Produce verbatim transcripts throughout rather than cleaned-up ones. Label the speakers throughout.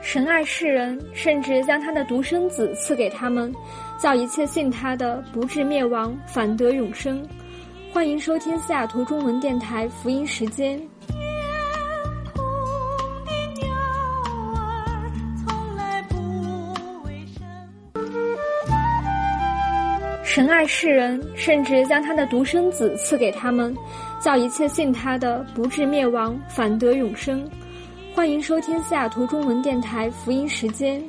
Speaker 1: 神爱世人，甚至将他的独生子赐给他们，叫一切信他的不至灭亡，反得永生。欢迎收听西雅图中文电台福音时间。神爱世人，甚至将他的独生子赐给他们，叫一切信他的不至灭亡，反得永生。欢迎收听西雅图中文电台福音时间。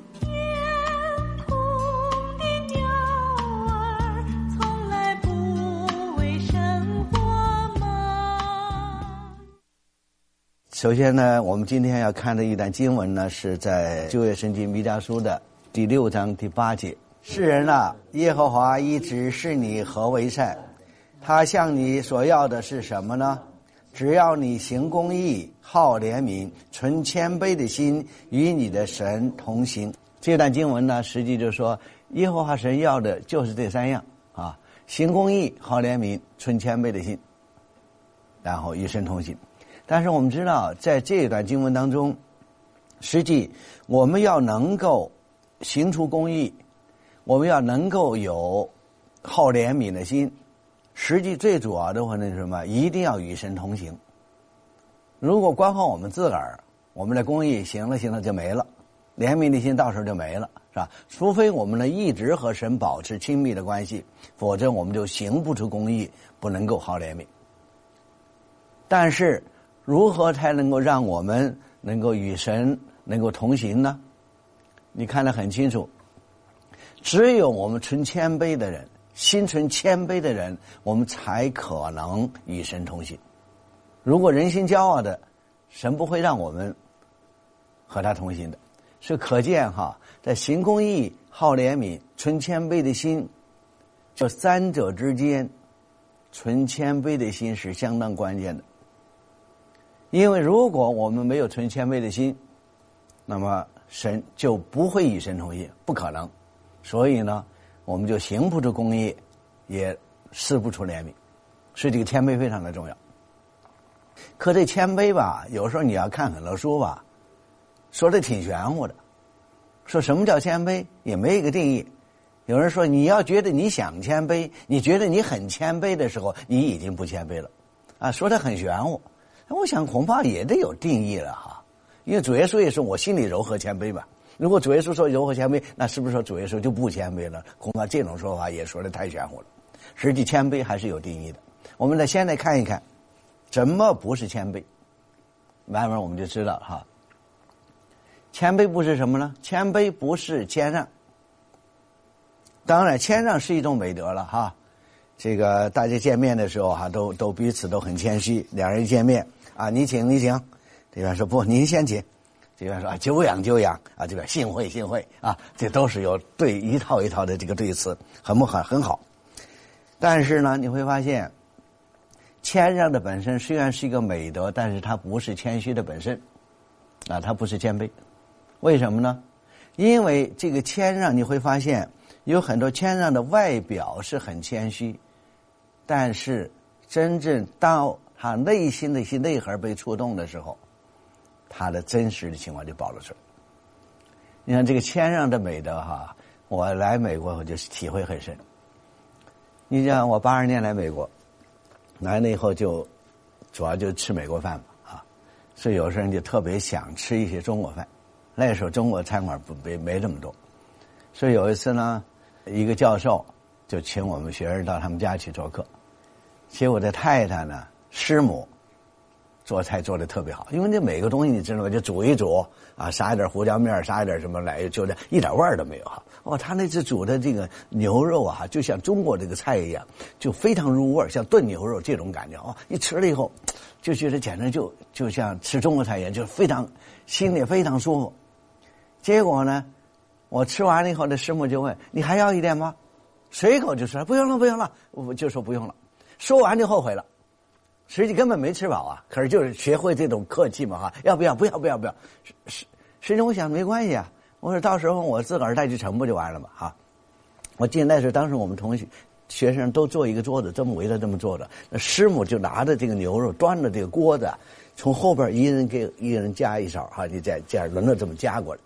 Speaker 2: 首先呢，我们今天要看的一段经文呢，是在旧约圣经弥迦书的第六章第八节。世人啊，耶和华一直视你何为善，他向你所要的是什么呢？只要你行公义，好怜悯，存谦卑的心，与你的神同行。这段经文呢，实际就是说耶和华神要的就是这三样啊：行公义，好怜悯，存谦卑的心，然后与神同行。但是我们知道，在这一段经文当中，实际我们要能够行出公义，我们要能够有好怜悯的心，实际最主要的话呢是什么？一定要与神同行。如果光靠我们自个儿，我们的公义行了行了就没了，怜悯的心到时候就没了，是吧？除非我们呢一直和神保持亲密的关系，否则我们就行不出公义，不能够好怜悯。但是如何才能够让我们能够与神能够同行呢？你看得很清楚，只有我们存谦卑的人，心存谦卑的人，我们才可能与神同行。如果人心骄傲的，神不会让我们和他同行的。是可见哈，在行公义、好怜悯、存谦卑的心，这三者之间，存谦卑的心是相当关键的。因为如果我们没有存谦卑的心，那么神就不会与神同行，不可能。所以呢，我们就行不出公义，也施不出怜悯，所以这个谦卑非常的重要。可这谦卑吧，有时候你要看很多书吧，说的挺玄乎的，说什么叫谦卑也没一个定义。有人说你要觉得你想谦卑，你觉得你很谦卑的时候，你已经不谦卑了啊，说的很玄乎。我想恐怕也得有定义了哈，因为主耶稣也说我心里柔和谦卑吧。如果主耶稣说柔和谦卑，那是不是说主耶稣就不谦卑了？恐怕这种说法也说的太玄乎了。实际谦卑还是有定义的。我们来先来看一看，怎么不是谦卑？慢慢我们就知道哈。谦卑不是什么呢？谦卑不是谦让。当然，谦让是一种美德了哈。这个大家见面的时候哈，都都彼此都很谦虚。两人一见面啊，你请你请，这边说不，您先请。这边说啊，久仰久仰啊，这边幸会幸会啊，这都是有对一套一套的这个对词，很不很很好。但是呢，你会发现，谦让的本身虽然是一个美德，但是它不是谦虚的本身啊，它不是谦卑。为什么呢？因为这个谦让，你会发现有很多谦让的外表是很谦虚，但是真正到他内心的一些内核被触动的时候，他的真实的情况就暴露出来。你看这个谦让的美德哈，我来美国我就体会很深。你像我八二年来美国，来了以后就主要就吃美国饭嘛啊，所以有时候人就特别想吃一些中国饭。那时候中国餐馆不没没这么多，所以有一次呢，一个教授就请我们学生到他们家去做客，结果这太太呢，师母做菜做得特别好，因为这每个东西你知道吗？就煮一煮啊，撒一点胡椒面，撒一点什么来，就这一点味儿都没有哈。哦，他那次煮的这个牛肉啊，就像中国这个菜一样，就非常入味，像炖牛肉这种感觉哦。一吃了以后，就觉得简直就就像吃中国菜一样，就非常心里非常舒服。结果呢，我吃完了以后，那师母就问：“你还要一点吗？”随口就说：“不用了，不用了。”我就说不用了。说完就后悔了。实际根本没吃饱啊，可是就是学会这种客气嘛哈，要不要不要不要不要，实实际我想没关系啊，我说到时候我自个儿带去盛不就完了嘛哈。我记得那时候当时我们同学学生都坐一个桌子，这么围着这么坐着，那师母就拿着这个牛肉，端着这个锅子，从后边一人给一人夹一勺哈，就这样这样轮着这么夹过来。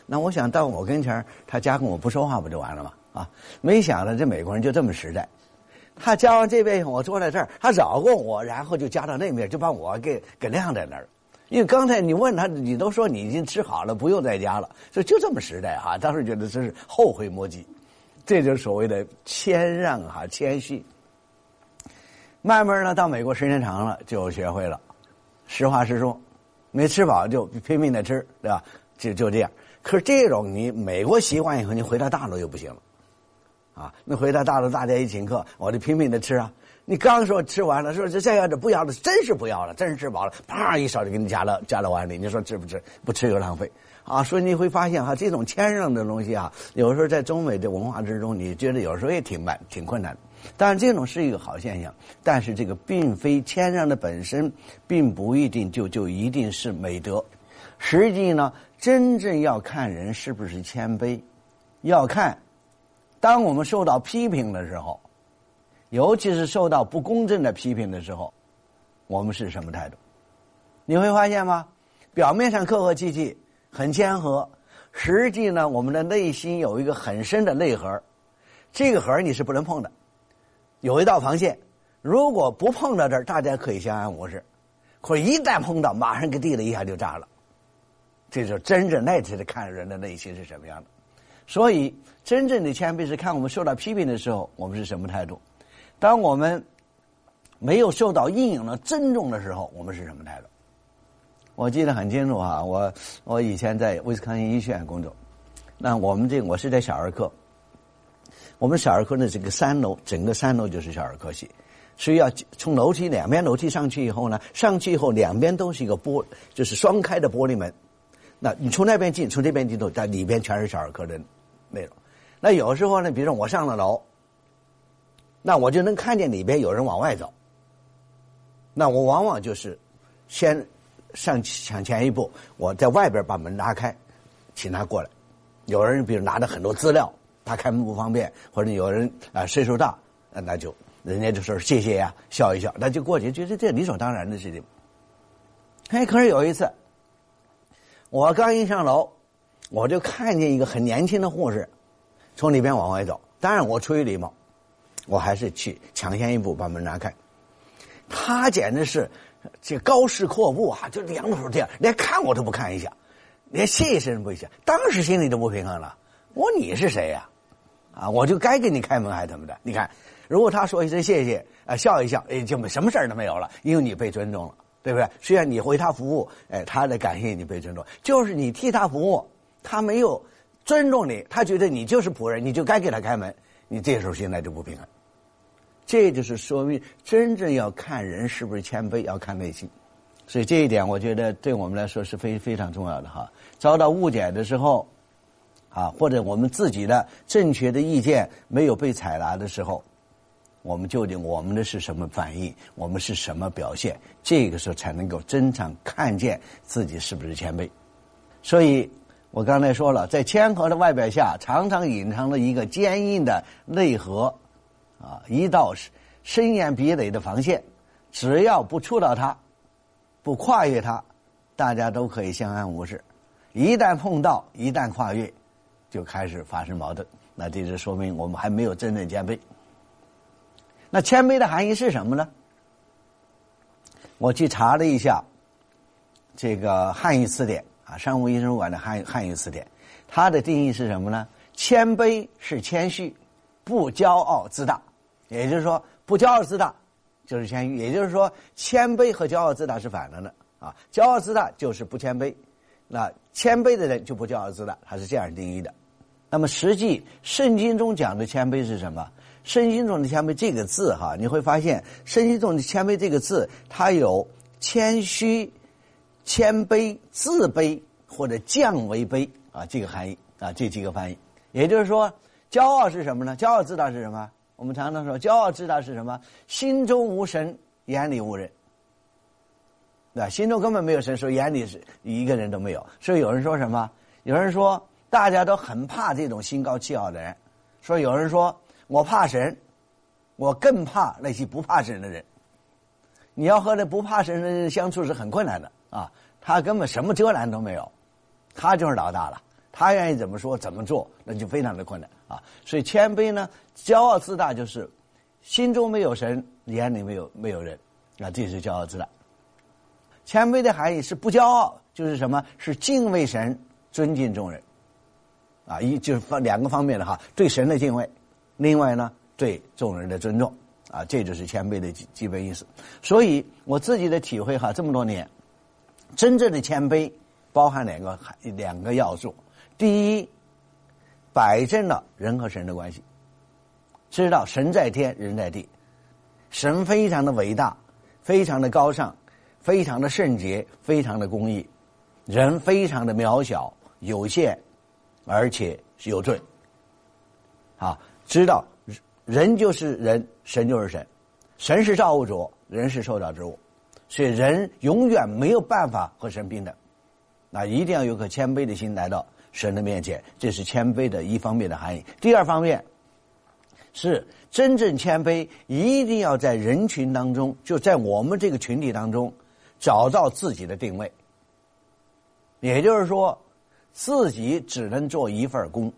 Speaker 2: 那我想到我跟前他夹跟我不说话不就完了吗？啊，没想到这美国人就这么实在。他夹完这边以后，我坐在这儿，他绕过我，然后就夹到那边，就把我给给晾在那儿。因为刚才你问他，你都说你已经吃好了，不用再夹了，所以就这么实在哈。当时觉得真是后悔莫及，这就是所谓的谦让哈，谦虚。慢慢呢，到美国时间长了，就学会了，实话实说，没吃饱就拼命的吃，对吧？就就这样。可是这种你美国习惯以后，你回到大陆就不行了。啊，那回到大陆大家一请客，我就拼命的吃啊！你刚说吃完了，说这再要这不要了，真是不要了，真是吃饱了，啪一勺就给你夹到夹到碗里，你说吃不吃？不吃又浪费啊！所以你会发现哈，这种谦让的东西啊，有时候在中美的文化之中，你觉得有时候也挺慢、挺困难的。当然，这种是一个好现象，但是这个并非谦让的本身，并不一定就就一定是美德。实际呢，真正要看人是不是谦卑，要看。当我们受到批评的时候，尤其是受到不公正的批评的时候，我们是什么态度？你会发现吗？表面上客客气气，很谦和，实际呢，我们的内心有一个很深的内核，这个核你是不能碰的，有一道防线。如果不碰到这儿，大家可以相安无事；可一旦碰到，马上给地了一下就炸了。这就真正那才是看人的内心是什么样的。所以，真正的谦卑是看我们受到批评的时候，我们是什么态度；当我们没有受到应有的尊重的时候，我们是什么态度。我记得很清楚啊，我我以前在威斯康星医学院工作，那我们这个我是在小儿科，我们小儿科呢这个三楼，整个三楼就是小儿科系，所以要从楼梯两边楼梯上去以后呢，上去以后两边都是一个玻，就是双开的玻璃门。那你从那边进，从这边进，在里边全是小儿科的内容。那有时候呢，比如说我上了楼，那我就能看见里边有人往外走。那我往往就是先上抢前一步，我在外边把门拉开，请他过来。有人比如拿着很多资料，他开门不方便，或者有人啊、呃、岁数大，那就人家就说谢谢呀、啊，笑一笑，那就过去，觉得这理所当然的事情。哎，可是有一次，我刚一上楼，我就看见一个很年轻的护士从里边往外走。当然我出于礼貌，我还是去抢先一步把门拉开。他简直是这高势阔步啊，就两手这样，连看我都不看一下，连谢一声不一下。当时心里就不平衡了，我你是谁呀、啊？啊，我就该给你开门还怎么的？你看，如果他说一声谢谢啊，笑一笑，哎，就什么事儿都没有了，因为你被尊重了。对不对？虽然你为他服务，哎，他的感谢你被尊重，就是你替他服务，他没有尊重你，他觉得你就是仆人，你就该给他开门，你这时候现在就不平衡。这就是说明真正要看人是不是谦卑，要看内心。所以这一点，我觉得对我们来说是非非常重要的哈。遭到误解的时候，啊，或者我们自己的正确的意见没有被采纳的时候。我们究竟我们的是什么反应，我们是什么表现，这个时候才能够真正看见自己是不是谦卑。所以我刚才说了，在谦和的外表下常常隐藏了一个坚硬的内核啊，一道深渊壁垒的防线，只要不触到它，不跨越它，大家都可以相安无事。一旦碰到，一旦跨越，就开始发生矛盾，那这就说明我们还没有真正谦卑。那谦卑的含义是什么呢？我去查了一下这个汉语词典啊，商务印书馆的汉汉语词典，它的定义是什么呢？谦卑是谦虚，不骄傲自大。也就是说，不骄傲自大就是谦虚。也就是说，谦卑和骄傲自大是反了的啊。骄傲自大就是不谦卑，那谦卑的人就不骄傲自大，它是这样定义的。那么实际圣经中讲的谦卑是什么？圣经中的谦卑这个字哈，你会发现圣经中的谦卑这个字，它有谦虚、谦卑、自卑或者降为卑啊这个含义啊，这几个翻译。也就是说，骄傲是什么呢？骄傲自大是什么？我们常常说，骄傲自大是什么？心中无神，眼里无人。对吧？心中根本没有神，说眼里是一个人都没有。所以有人说什么？有人说大家都很怕这种心高气傲的人。说有人说我怕神，我更怕那些不怕神的人。你要和那不怕神的人相处是很困难的啊，他根本什么遮拦都没有，他就是老大了， 他愿意怎么说怎么做，那就非常的困难啊。所以谦卑呢，骄傲自大就是心中没有神，眼里没有没有人，啊，这是骄傲自大。谦卑的含义是不骄傲，就是什么？是敬畏神，尊敬众人，啊，一就是两个方面的哈，对神的敬畏，另外呢，对众人的尊重，啊，这就是谦卑的基基本意思。所以我自己的体会哈，这么多年，真正的谦卑包含两个两个要素。第一，摆正了人和神的关系，知道神在天，人在地，神非常的伟大，非常的高尚，非常的圣洁，非常的公义，人非常的渺小有限，而且是有罪。啊，知道人就是人，神就是神，神是造物主，人是受造之物，所以人永远没有办法和神平等。那一定要有颗谦卑的心来到神的面前，这是谦卑的一方面的含义。第二方面是真正谦卑一定要在人群当中，就在我们这个群体当中找到自己的定位，也就是说自己只能做一份工。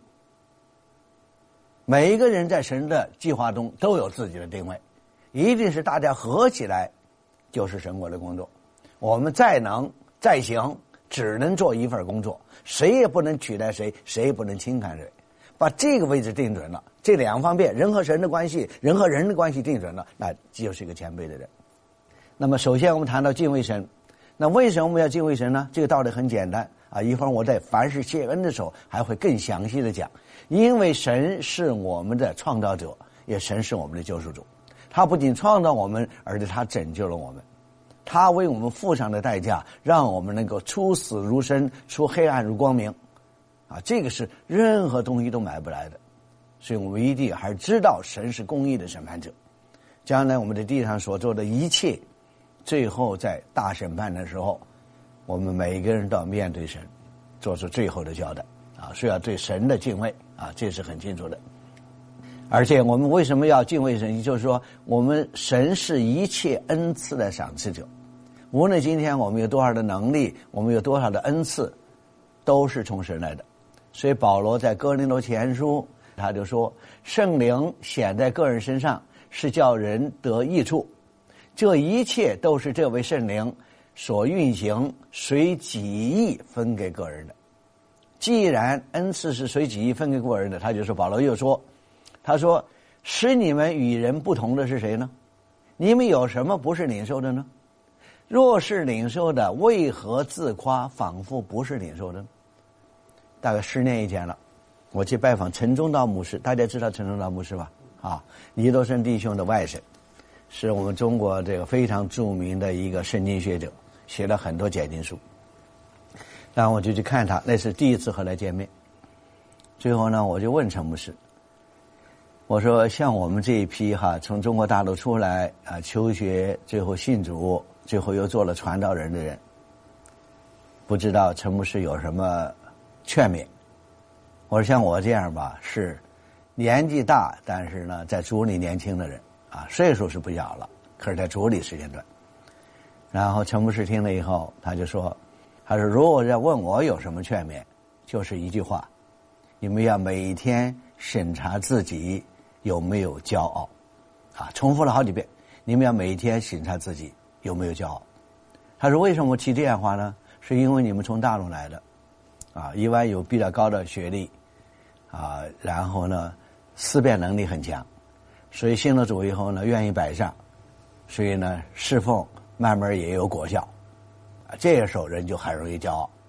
Speaker 2: 每一个人在神的计划中都有自己的定位，一定是大家合起来就是神国的工作。我们再能再行，只能做一份工作，谁也不能取代谁，谁也不能轻看谁。把这个位置定准了，这两方面，人和神的关系，人和人的关系定准了，那就是一个谦卑的人。那么首先我们谈到敬畏神，那为什么我们要敬畏神呢？这个道理很简单啊，一会儿我在凡事谢恩的时候还会更详细的讲。因为神是我们的创造者，也神是我们的救赎主，他不仅创造我们，而且他拯救了我们，他为我们付上的代价，让我们能够出死入生，出黑暗入光明啊，这个是任何东西都买不来的。所以我们一定还是知道神是公义的审判者，将来我们在地上所做的一切，最后在大审判的时候，我们每一个人都要面对神，做出最后的交代啊，所以要对神的敬畏啊，这是很清楚的。而且我们为什么要敬畏神？就是说我们神是一切恩赐的赏赐者，无论今天我们有多少的能力，我们有多少的恩赐，都是从神来的。所以保罗在哥林多前书他就说，圣灵显在个人身上，是叫人得益处，这一切都是这位圣灵所运行，随己意分给个人的。既然恩赐是随己意分给个人的，他就说，保罗又说，他说使你们与人不同的是谁呢？你们有什么不是领受的呢？若是领受的，为何自夸仿佛不是领受的呢？大概十年以前了，我去拜访陈忠道牧师，大家知道陈忠道牧师吧？啊，尼多生弟兄的外甥，是我们中国这个非常著名的一个圣经学者，写了很多解经书。然后我就去看他，那是第一次和他见面。最后呢，我就问陈牧师，我说像我们这一批哈，从中国大陆出来啊求学，最后信主，最后又做了传道人的人，不知道陈牧师有什么劝勉？我说像我这样吧，是年纪大，但是呢在主里年轻的人啊，岁数是不小了，可是在主里时间短。然后陈牧师听了以后，他就说，他说如果要问我有什么劝勉，就是一句话，你们要每天审查自己有没有骄傲啊，重复了好几遍，你们要每天审查自己有没有骄傲。他说为什么提这样话呢？是因为你们从大陆来的啊，一般有比较高的学历啊，然后呢思辨能力很强，所以信了主以后呢愿意摆上，所以呢侍奉慢慢也有果效啊，这个时候人就很容易骄傲。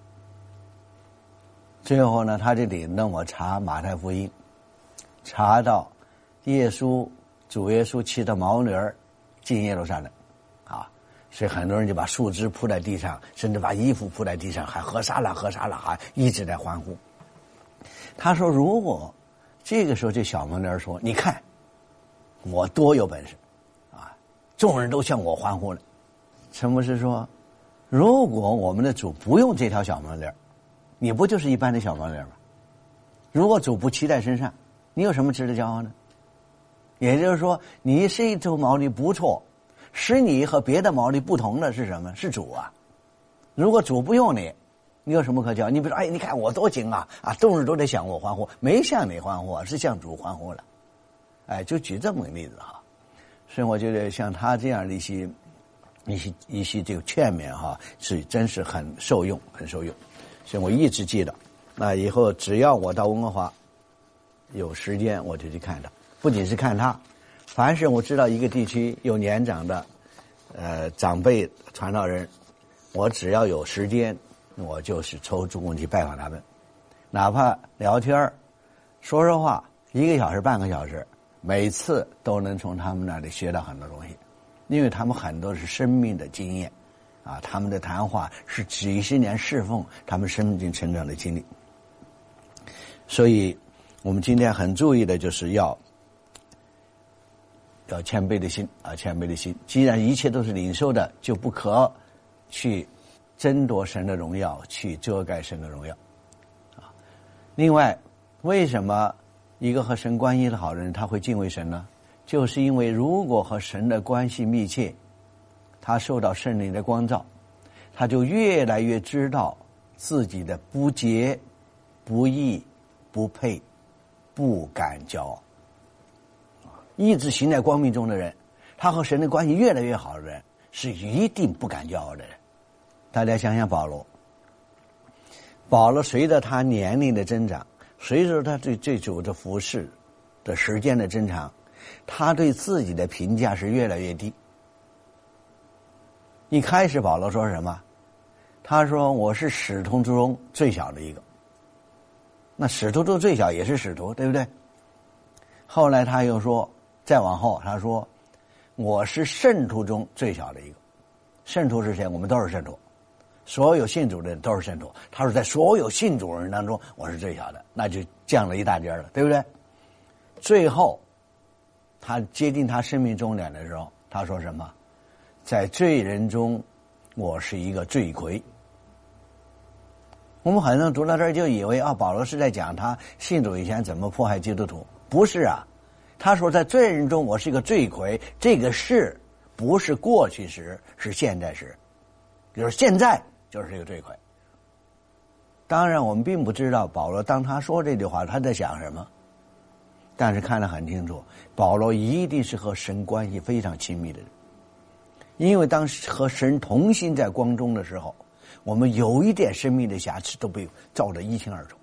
Speaker 2: 最后呢他就领着我查马太福音，查到耶稣主耶稣骑着毛驴儿进耶路撒冷啊，所以很多人就把树枝铺在地上，甚至把衣服铺在地上，还何沙了何沙了，还一直在欢呼。他说如果这个时候这小毛驴说，你看我多有本事啊，众人都向我欢呼了。陈牧师说，如果我们的主不用这条小毛驴，你不就是一般的小毛驴吗？如果主不骑在身上，你有什么值得骄傲呢？也就是说，你这头毛驴不错，使你和别的毛驴不同的是什么？是主啊。如果主不用你， 你有什么可骄傲？你比如说，哎，你看我多精啊，啊，众人都在向我欢呼，没向你欢呼，是向主欢呼了。哎，就举这么个例子哈。所以我觉得像他这样的一些一些一些这个劝勉哈，是真是很受用，很受用。所以我一直记得，那以后只要我到温哥华有时间，我就去看他。不仅是看他，凡是我知道一个地区有年长的呃长辈传道人，我只要有时间，我就是抽中空去拜访他们，哪怕聊天说说话，一个小时半个小时，每次都能从他们那里学到很多东西，因为他们很多是生命的经验啊，他们的谈话是几十年侍奉他们生命成长的经历。所以我们今天很注意的就是要要谦卑的心啊，谦卑的心。既然一切都是领受的，就不可去争夺神的荣耀，去遮盖神的荣耀啊。另外，为什么一个和神关系的好人他会敬畏神呢？就是因为如果和神的关系密切，他受到圣灵的光照，他就越来越知道自己的不洁、不义、不配，不敢骄傲。一直行在光明中的人，他和神的关系越来越好的人，是一定不敢骄傲的人。大家想想保罗，保罗随着他年龄的增长，随着他对对主的服侍的时间的增长，他对自己的评价是越来越低。一开始保罗说什么？他说我是使徒中最小的一个。那使徒中最小也是使徒，对不对？后来他又说，再往后他说我是圣徒中最小的一个。圣徒是谁？我们都是圣徒，所有信主的人都是圣徒。他说在所有信主人当中我是最小的，那就降了一大截了，对不对？最后他接近他生命终点的时候，他说什么？在罪人中我是一个罪魁。我们很多人读到这儿就以为啊，保罗是在讲他信主以前怎么迫害基督徒。不是啊，他说在罪人中我是一个罪魁，这个是不是过去时，是现在时，就是现在就是一个罪魁。当然我们并不知道保罗当他说这句话他在想什么，但是看得很清楚，保罗一定是和神关系非常亲密的人。因为当和神同行在光中的时候，我们有一点生命的瑕疵都被照得一清二楚。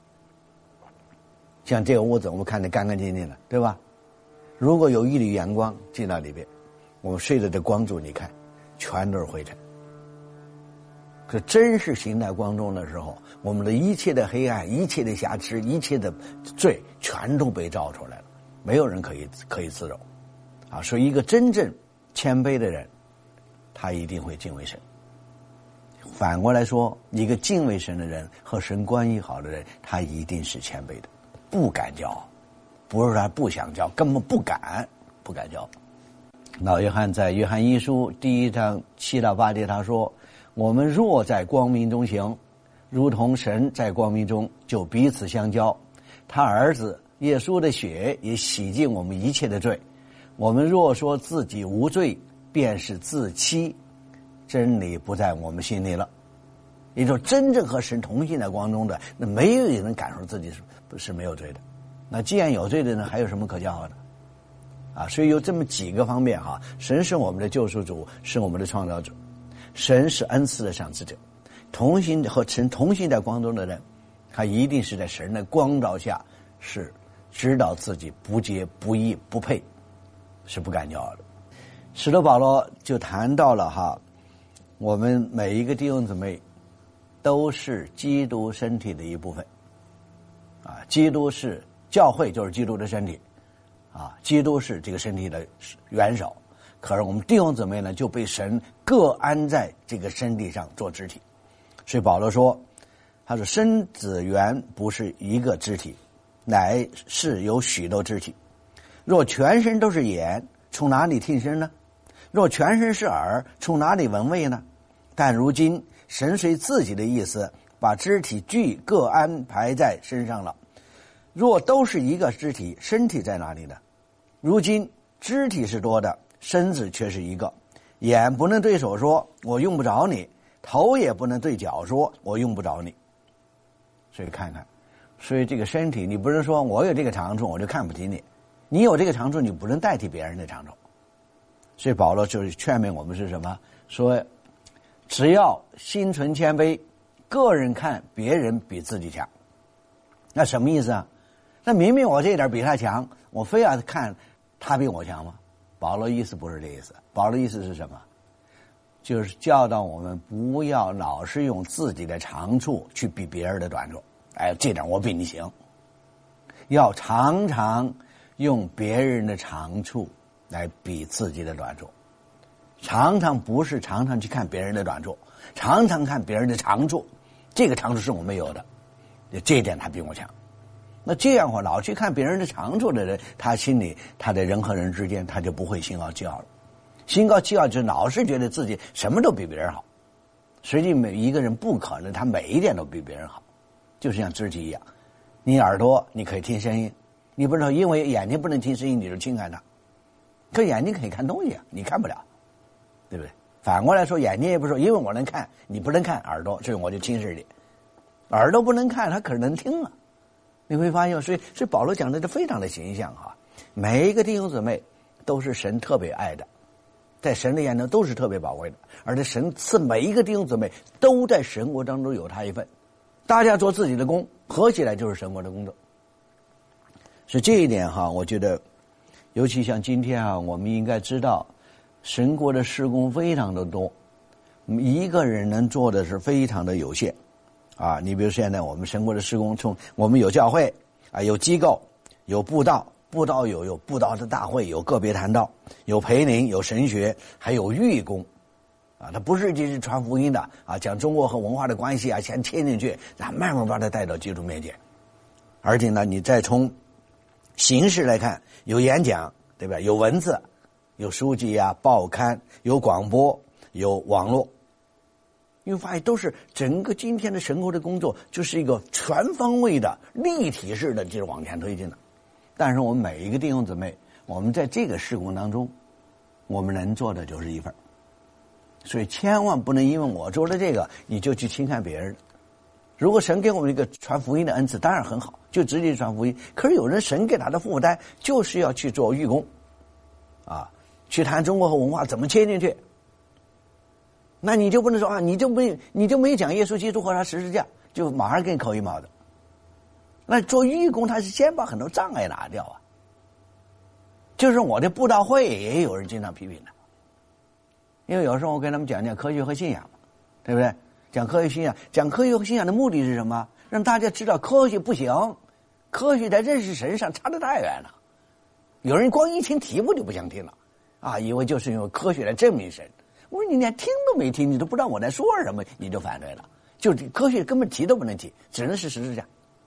Speaker 2: 像这个屋子我们看得干干净净的，对吧？如果有一缕阳光进到里边，我们睡着的光柱你看全都是灰尘。可真是行在光中的时候，我们的一切的黑暗、一切的瑕疵、一切的罪全都被照出来了，没有人可以可以自容啊！所以一个真正谦卑的人，他一定会敬畏神。反过来说，一个敬畏神的人和神关系好的人，他一定是谦卑的，不敢骄傲。不是他不想骄傲，根本不敢不敢骄傲。老约翰在约翰一书第一章七到八节他说，我们若在光明中行，如同神在光明中，就彼此相交。他儿子耶稣的血也洗净我们一切的罪。我们若说自己无罪，便是自欺，真理不在我们心里了。也就是真正和神同行在光中的，那没有人感受自己是是没有罪的。那既然有罪的呢，还有什么可骄傲的啊？所以有这么几个方面哈，神是我们的救赎主，是我们的创造者，神是恩赐的赏赐者。同行和神同行在光中的人，他一定是在神的光照下，是知道自己不洁不义不配，是不敢骄傲的。使徒保罗就谈到了哈，我们每一个弟兄姊妹都是基督身体的一部分啊，基督是教会就是基督的身体啊，基督是这个身体的元首，可是我们弟兄姊妹呢就被神各安在这个身体上做肢体。所以保罗说，他说身子原不是一个肢体，乃是有许多肢体。若全身都是眼，从哪里听声呢？若全身是耳，从哪里闻味呢？但如今神随自己的意思，把肢体俱各安排在身上了。若都是一个肢体，身体在哪里呢？如今肢体是多的，身子却是一个。眼不能对手说我用不着你， 头也不能对脚说我用不着你。所以看看，所以这个身体你不是说我有这个长处我就看不起你，你有这个长处你不能代替别人的长处。所以保罗就是劝勉我们是什么，说只要心存谦卑，个人看别人比自己强。那什么意思啊？那明明我这一点比他强，我非要看他比我强吗？保罗意思不是这意思，保罗意思是什么？就是教导我们不要老是用自己的长处去比别人的短处。哎，这点我比你行。要常常用别人的长处来比自己的短处。常常不是常常去看别人的短处，常常看别人的长处。这个长处是我没有的，这一点他比我强。那这样的话，老去看别人的长处的人，他心里他的人和人之间他就不会心高气傲了。心高气傲就老是觉得自己什么都比别人好，实际每一个人不可能他每一点都比别人好。就是像肢体一样，你耳朵你可以听声音，你不知道因为眼睛不能听声音你就轻看它，可眼睛可以看东西啊，你看不了，对不对？反过来说，眼睛也不是说因为我能看你不能看，耳朵所以我就轻视你。耳朵不能看他可能听了，你会发现，所以所以保罗讲的这非常的形象哈。每一个弟兄姊妹都是神特别爱的，在神的眼中都是特别宝贵的，而且神赐每一个弟兄姊妹都在神国当中有他一份，大家做自己的工，合起来就是神国的工作。所以这一点哈，我觉得尤其像今天啊，我们应该知道神国的事工非常的多，一个人能做的是非常的有限啊。你比如现在我们神国的事工，从我们有教会啊，有机构，有布道，布道有有布道的大会，有个别谈道，有培灵，有神学，还有预工啊。他不是就是传福音的啊，讲中国和文化的关系啊，先切进去，然后慢慢把他带到基督面前。而且呢，你再从形式来看，有演讲，对吧？有文字，有书籍啊，报刊，有广播，有网络。你会发现，都是整个今天的神国的工作，就是一个全方位的、立体式的，就是往前推进的。但是我们每一个弟兄姊妹，我们在这个事工当中，我们能做的就是一份。所以千万不能因为我做了这个，你就去轻看别人。如果神给我们一个传福音的恩赐，当然很好，就直接传福音。可是有人神给他的负担就是要去做预工啊，去谈中国和文化怎么切进去，那你就不能说啊，你就没你就没讲耶稣基督和他十字架，就马上给你扣一毛的。那做预工他是先把很多障碍拿掉啊。就是我的布道会也有人经常批评的，因为有时候我跟他们讲讲科学和信仰，对不对？讲科学信仰，讲科学和信仰的目的是什么？让大家知道科学不行，科学在认识神上差得太远了。有人光一听题目就不想听了啊，以为就是用科学来证明神。我说你连听都没听，你都不知道我在说什么，你就反对了。就科学根本提都不能提，只能是十字架。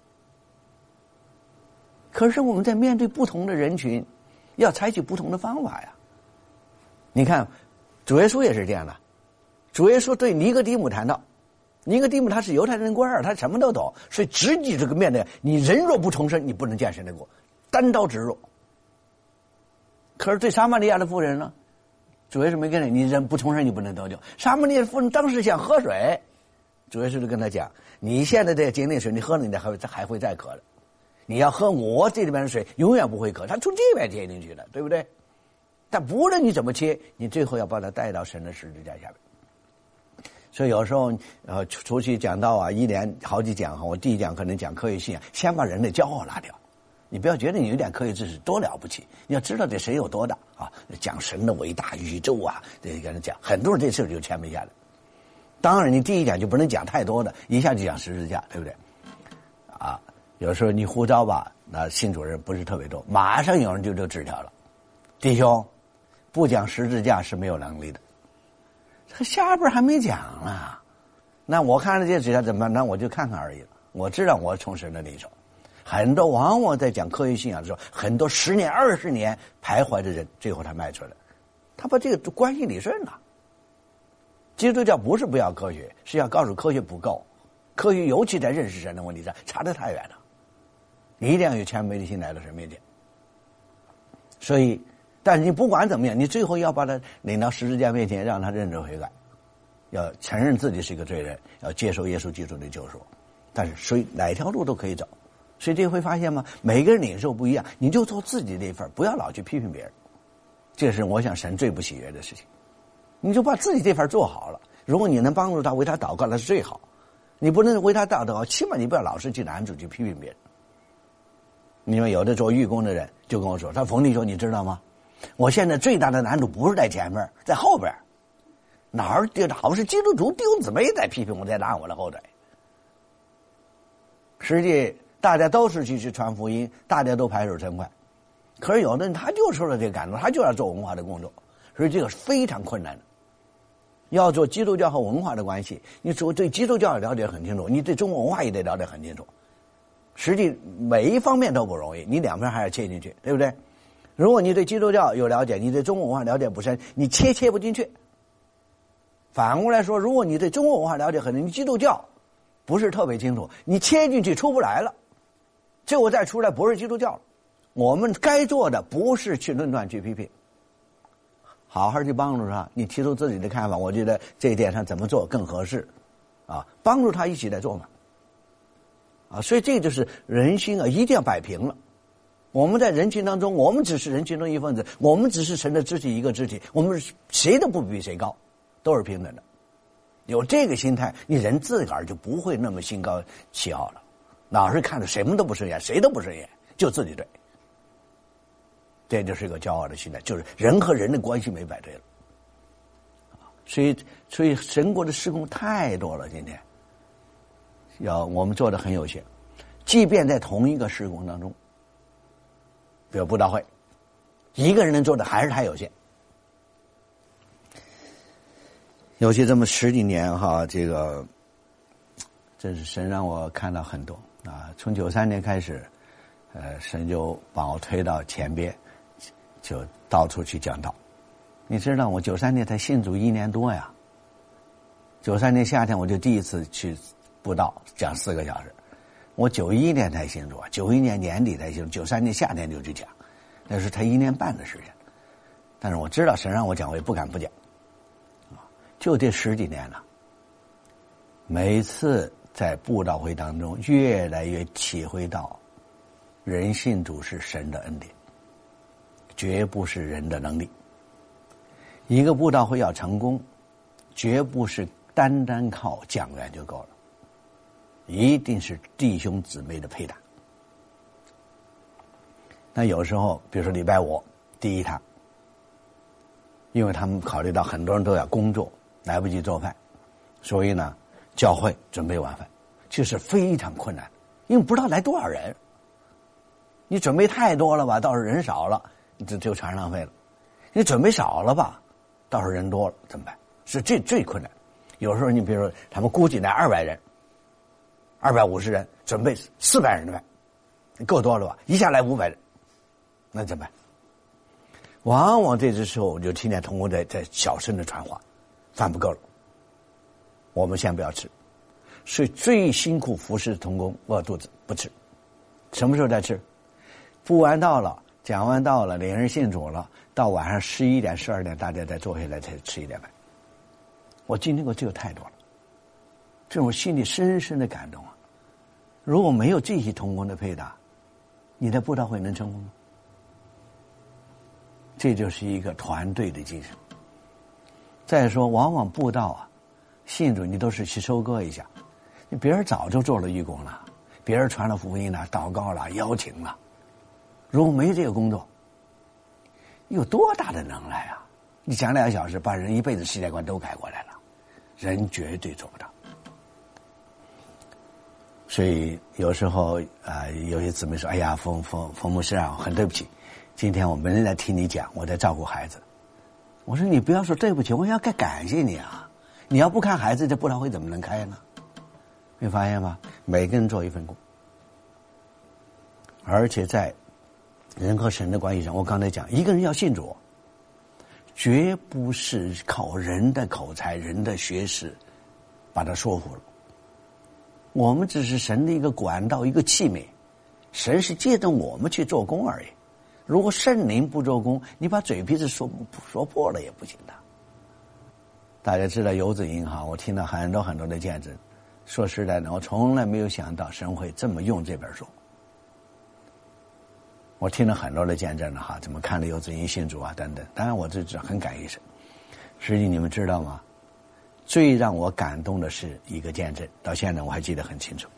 Speaker 2: 可是我们在面对不同的人群，要采取不同的方法呀。你看，主耶稣也是这样的。主耶稣对尼哥底母谈到，尼哥底母他是犹太人官儿，他什么都懂，所以直击这个面对你人若不重生，你不能见神的国，单刀直入。可是对撒玛利亚的妇人呢，主耶稣没跟你，你人不重生，你不能得救。撒玛利亚的妇人当时想喝水，主耶稣就跟他讲，你现在这经历水，你喝了你还还会再渴的，你要喝我这里边的水，永远不会渴。他从这边接进去的，对不对？但不论你怎么切，你最后要把它带到神的十字架下面。所以有时候呃出去讲道啊，一连好几讲哈，我第一讲可能讲科学信仰，先把人的骄傲拿掉。你不要觉得你有点科学知识多了不起，你要知道这神有多大啊！讲神的伟大宇宙啊，这跟他讲，很多人这事就谦卑下来。当然，你第一讲就不能讲太多的，一下就讲十字架，对不对？啊，有时候你呼召吧，那信主人不是特别多，马上有人就就纸条了，弟兄，不讲十字架是没有能力的。这下边还没讲呢，那我看了这纸条怎么办？那我就看看而已了。我知道我从神的领受，很多往往在讲科学信仰的时候，很多十年、二十年徘徊的人，最后他迈出来，他把这个关系理顺了。基督教不是不要科学，是要告诉科学不够，科学尤其在认识神的问题上差得太远了。你一定要有谦卑的心来到神面前。所以。但是你不管怎么样，你最后要把他领到十字架面前，让他认罪悔改。 要承认自己是一个罪人，要接受耶稣基督的救赎。但是谁哪条路都可以走，所以这会发现吗？每个人领受不一样，你就做自己的一份，不要老去批评别人。这是我想神最不喜悦的事情。你就把自己这份做好了，如果你能帮助他，为他祷告，那是最好。你不能为他祷告，起码你不要老是去拦阻去批评别人。因为有的做义工的人就跟我说，他冯弟兄，你知道吗？我现在最大的难度不是在前面，在后边。哪儿老是基督徒弟兄姊妹在批评我，在拉我的后腿。实际大家都是去去传福音，大家都拍手称快。可是有的人他就受了这个感动，他就要做文化的工作，所以这个是非常困难的。要做基督教和文化的关系，你只对基督教了解很清楚，你对中国文化也得了解很清楚。实际每一方面都不容易，你两边还要切进去，对不对？如果你对基督教有了解，你对中国文化了解不深，你切切不进去。反过来说，如果你对中国文化了解很深，你基督教不是特别清楚，你切进去出不来了，结果再出来不是基督教了。我们该做的不是去论断去批评，好好去帮助他，你提出自己的看法，我觉得这一点上怎么做更合适啊？帮助他一起来做嘛啊！所以这就是人心啊，一定要摆平了。我们在人群当中，我们只是人群中一份子，我们只是神的肢体一个肢体，我们谁都不比谁高，都是平等的。有这个心态，你人自个儿就不会那么心高气傲了，老是看着什么都不顺眼，谁都不顺眼，就自己对。这就是一个骄傲的心态，就是人和人的关系没摆对了。所以，所以神国的事工太多了，今天要我们做的很有限，即便在同一个事工当中，比如布道会，一个人能做的还是太有限。尤其这么十几年哈，这个真是神让我看到很多啊！从九三年开始，呃，神就把我推到前边，就到处去讲道。你知道我九三年才信主一年多呀，九三年夏天我就第一次去布道讲四个小时，我九一年才信主啊，九一年年底才信主，九三年夏天就去讲，那是才一年半的时间。但是我知道神让我讲，我也不敢不讲。就这十几年了，每次在布道会当中，越来越体会到，人信主是神的恩典，绝不是人的能力。一个布道会要成功，绝不是单单靠讲员就够了，一定是弟兄姊妹的配搭。那有时候，比如说礼拜五第一堂，因为他们考虑到很多人都要工作，来不及做饭，所以呢，教会准备晚饭，这是非常困难，因为不知道来多少人。你准备太多了吧，到时候人少了，你就就全浪费了；你准备少了吧，到时候人多了怎么办？是这最困难。有时候你比如说，他们估计来二百人，二百五十人，准备四百人的饭，够多了吧？一下来五百人，那怎么办？往往这时候我就听见同工在在小声的传话。饭不够了，我们先不要吃。所以最辛苦服侍的同工饿肚子不吃，什么时候再吃？布完道了，讲完道了，领人信主了，到晚上十一点、十二点，大家再坐下来才吃一点饭。我经历过这个太多了，这种心里深深的感动啊！如果没有这些同工的配搭，你的布道会能成功吗？这就是一个团队的精神。再说，往往布道啊，信主你都是去收割一下，你别人早就做了义工了，别人传了福音了，祷告了，邀请了。如果没这个工作，有多大的能耐啊？你讲两个小时，把人一辈子世界观都改过来了，人绝对做不到。所以有时候啊、呃，有些姊妹说：“哎呀，冯冯冯牧师啊，很对不起，今天我没人来听你讲，我在照顾孩子。”我说你不要说对不起，我要该感谢你啊！你要不看孩子，这布道会怎么能开呢？你发现吗？每个人做一份工，而且在人和神的关系上，我刚才讲，一个人要信主，绝不是靠人的口才、人的学识把他说服了。我们只是神的一个管道、一个器皿，神是借着我们去做工而已。如果圣灵不做工，你把嘴皮子说说破了也不行的。 大家知道游子吟哈，我听到很多很多的见证。说实在的，我从来没有想到神会这么用这本书。我听了很多的见证了哈，怎么看了游子吟信主啊等等。当然我这只很感谢神。实际你们知道吗？最让我感动的是一个见证，到现在我还记得很清楚。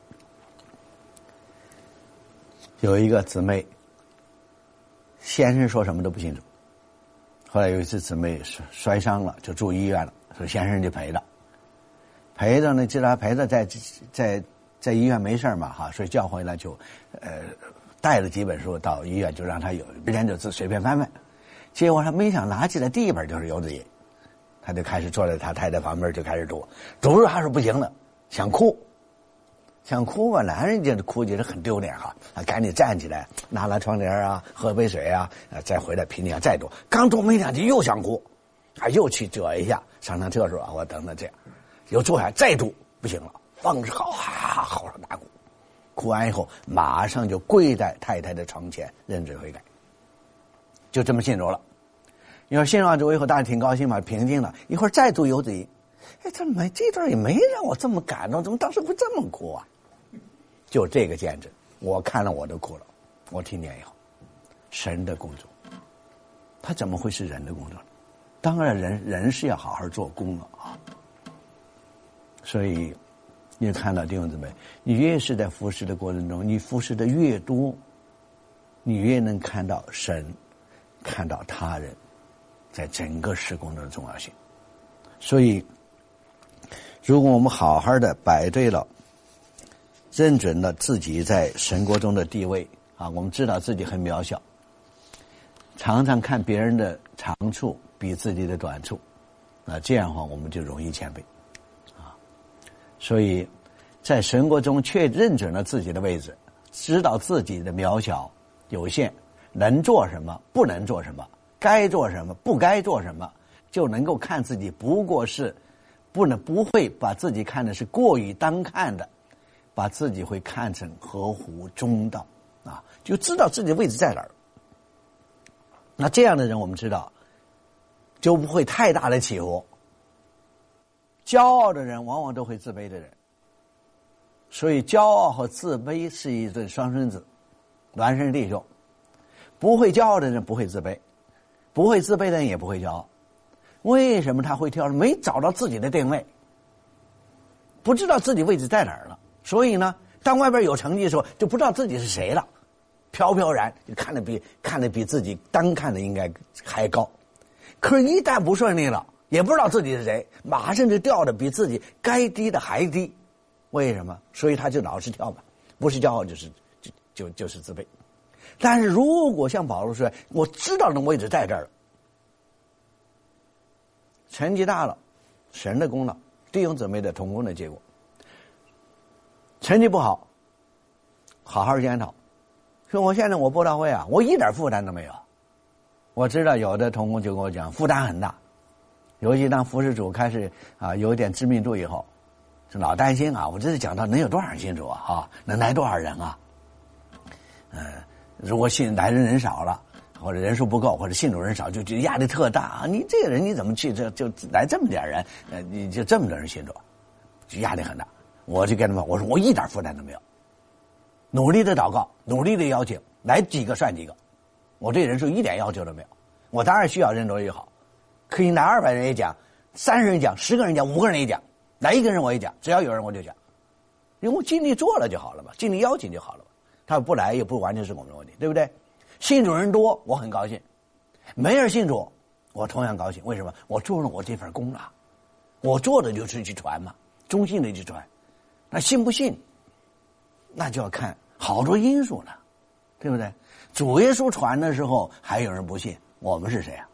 Speaker 2: 有一个姊妹，先生说什么都不清楚。后来有一次姊妹摔伤了，就住医院了，所以先生就陪着。陪着呢，知道陪着在在在医院没事嘛哈，所以叫回来就呃带了几本书到医院，就让他有之前就自随便翻翻。结果他没想拿起来第一本就是游子吟，他就开始坐在他太太旁边就开始读，读着他说不行了，想哭。想哭吧，男人就是哭，觉得很丢脸哈，啊，赶紧站起来，拿了窗帘啊，喝杯水啊，啊，再回来平地上再读。刚读没两句又想哭，啊，又去折一下，上趟厕所啊，我等等这样，又坐下再读，不行了，放着好哈嚎啕大哭，哭完以后马上就跪在太太的床前认罪悔改，就这么信主了。你说信完主以后，大家挺高兴嘛，平静了，一会儿再读游子吟，哎，这没这段也没让我这么感动，怎么当时会这么哭啊？就这个见证，我看了我都哭了。我听见以后，神的工作，他怎么会是人的工作呢？当然人人是要好好做工了啊。所以你看到弟兄姊妹，你越是在服侍的过程中，你服侍的越多，你越能看到神，看到他人在整个事工中的重要性。所以如果我们好好的摆对了，认准了自己在神国中的地位啊，我们知道自己很渺小，常常看别人的长处比自己的短处，那这样的话我们就容易谦卑啊。所以在神国中却认准了自己的位置，知道自己的渺小有限，能做什么不能做什么，该做什么不该做什么，就能够看自己不过是不能不会把自己看的是过于当看的，把自己会看成合乎中道啊，就知道自己的位置在哪儿。那这样的人我们知道就不会太大的起伏。骄傲的人往往都会自卑的人，所以骄傲和自卑是一对双生子，孪生弟兄。不会骄傲的人不会自卑，不会自卑的人也不会骄傲。为什么他会跳？没找到自己的定位，不知道自己位置在哪儿了。所以呢，当外边有成绩的时候，就不知道自己是谁了，飘飘然，看得比看得比自己单看的应该还高。可是，一旦不顺利了，也不知道自己是谁，马上就掉的比自己该低的还低。为什么？所以他就老是跳吧，不是骄傲就是就就就是自卑。但是如果像保罗说，我知道那位置在这儿了，成绩大了，神的功劳，弟兄姊妹的同工的结果。成绩不好，好好检讨，说我现在我布道会啊，我一点负担都没有。我知道有的同工就跟我讲，负担很大，尤其当服事主开始啊有点知名度以后，就老担心啊，我这次讲到能有多少人信主啊？啊，能来多少人啊？呃，如果信来人人少了，或者人数不够，或者信主人少，就就压力特大啊！你这个人你怎么去这就来这么点人？呃，你就这么多人信主，就压力很大。我就跟他们我说，我一点负担都没有，努力的祷告，努力的邀请，来几个算几个，我对人数一点要求都没有。我当然需要人多越好，可以来二百人也讲，三十人讲，十个人讲，五个人也讲，来一个人我也讲，只要有人我就讲，因为我尽力做了就好了嘛，尽力邀请就好了嘛。他不来也不完全是我们的问题，对不对？信主人多我很高兴，没人信主我同样高兴。为什么？我做了我这份功了，我做的就是去传嘛，忠心的去传。那信不信那就要看好多因素了，对不对？主耶稣传的时候还有人不信，我们是谁啊？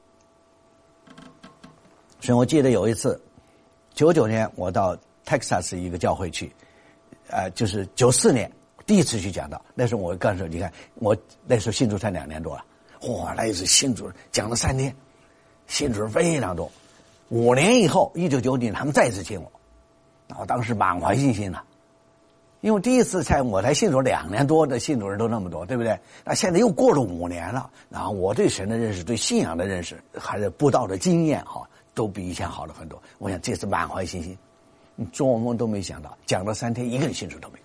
Speaker 2: 所以我记得有一次九九年我到 Texas 一个教会去，呃，就是九四年第一次去讲道。那时候我刚说，你看我那时候信主才两年多了，哇，那一次信主讲了三天，信主非常多。五年以后一九九几年他们再次请我，我当时满怀信心了，因为第一次才我才信主两年多的信主人都那么多，对不对？那现在又过了五年了，然后我对神的认识，对信仰的认识，还是布道的经验哈， 都比以前好了很多。我想这次满怀信心，做梦都没想到，讲了三天一个人信主都没有。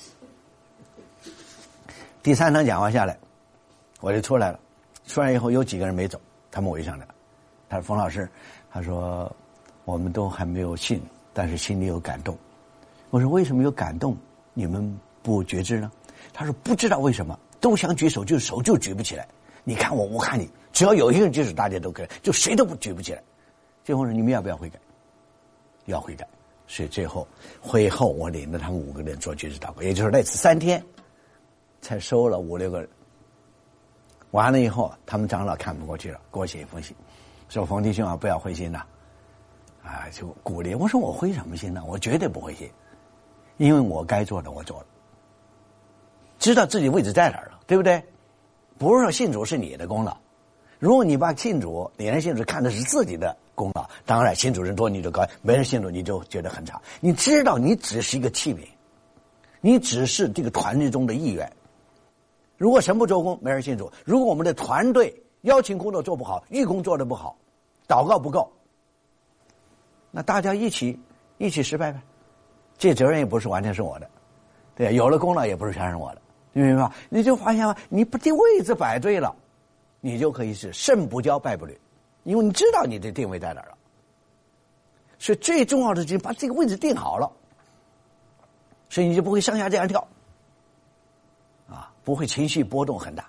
Speaker 2: 第三场讲完下来，我就出来了。出来以后有几个人没走，他们围上来了。他说：“冯老师，他说我们都还没有信，但是心里有感动。”我说：“为什么有感动？你们不觉知呢？”他说：“不知道为什么，都想举手，就是手就举不起来。你看我，我看你，只要有一个人举手，大家都可以，就谁都不举不起来。”最后说：“你们要不要悔改？”要悔改。所以最后会后，我领着他们五个人做举止祷告，也就是那次三天，才收了五六个人。完了以后，他们长老看不过去了，给我写一封信，说：“冯弟兄啊，不要灰心呐，啊，就鼓励。”我说：“我灰什么心呢？我绝对不灰心，因为我该做的我做了，知道自己位置在哪儿了，对不对？不是说信主是你的功劳，如果你把信主、领人信主看的是自己的功劳，当然信主人多你就高，没人信主你就觉得很差。你知道你只是一个器皿，你只是这个团队中的一员。如果神不周公，没人信主；如果我们的团队邀请工作做不好，义工做得不好，祷告不够，那大家一起一起失败呗。这责任也不是完全是我的，对，有了功劳也不是全是我的，你明白吧？你就发现了，你把这位置摆对了，你就可以是胜不骄败不馁，因为你知道你的定位在哪儿了。所以最重要的就是把这个位置定好了，所以你就不会上下这样跳。不会情绪波动很大，